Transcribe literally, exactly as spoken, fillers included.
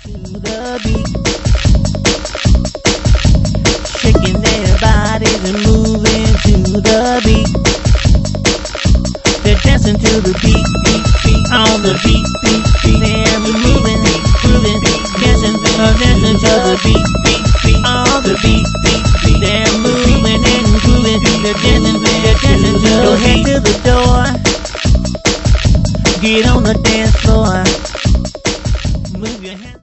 to the beat, shaking their bodies and moving to the beat. They're dancing to the beat, beat, beat, on the beat, beat, beat. They're moving, grooving, dancing, uh, dancing to the beat, beat, beat, on the beat, beat, beat. They're moving and grooving, they're dancing, they're dancing to the beat. Go head to the door, get on the dance floor, move your hands.